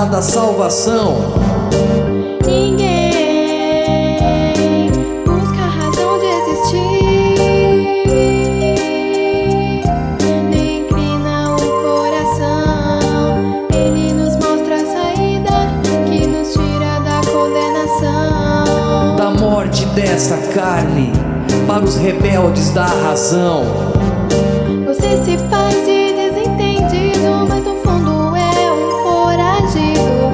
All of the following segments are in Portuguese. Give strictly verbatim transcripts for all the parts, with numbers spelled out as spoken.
da salvação. Ninguém busca a razão de existir, nem inclina o coração. Ele nos mostra a saída que nos tira da condenação, Da morte dessa carne, para os rebeldes da razão. Você se faz de desentendido, mas no fundo é um foragido.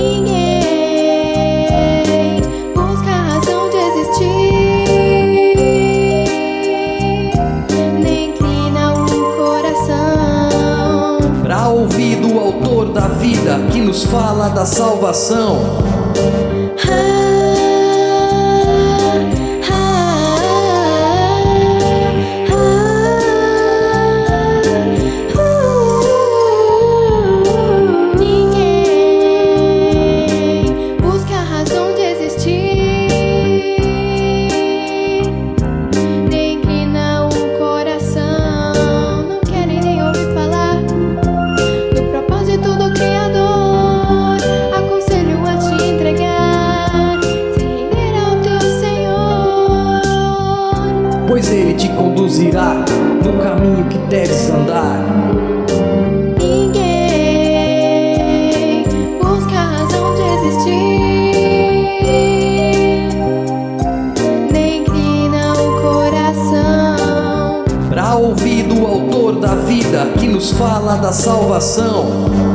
Ninguém busca a razão de existir, nem inclina o coração Pra ouvir do autor da vida que nos fala da salvação. Pois ele te conduzirá no caminho que deves andar. Ninguém busca a razão de existir, nem inclina o coração Pra ouvir do autor da vida que nos fala da salvação.